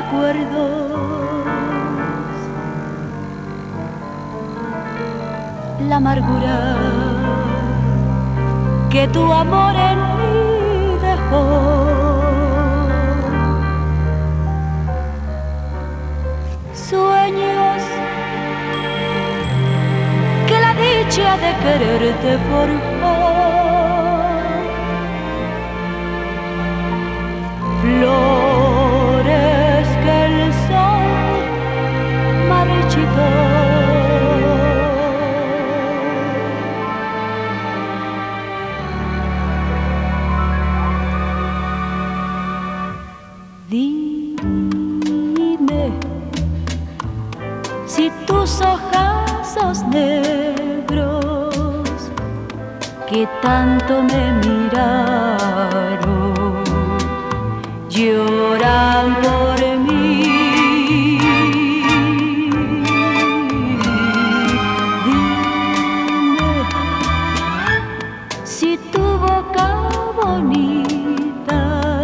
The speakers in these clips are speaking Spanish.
recuerdos, la amargura que tu amor en mí dejó. Sueños que la dicha de quererte forjó, flores que el sol marchitó. Dime si tus ojazos negros que tanto me miraron lloran por mí. Dime si tu boca bonita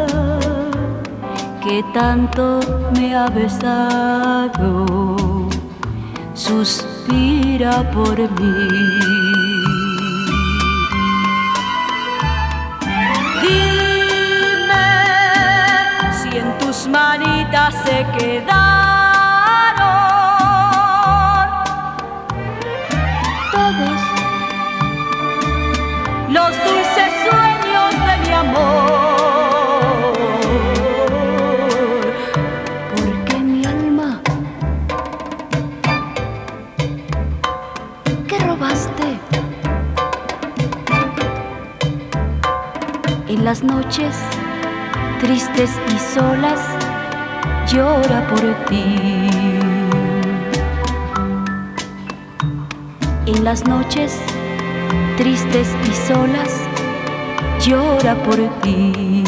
que tanto me ha besado suspira por mí. Dime si en tus manitas se quedaron todos los dulces sueños de mi amor. En las noches tristes y solas llora por ti. En las noches tristes y solas llora por ti.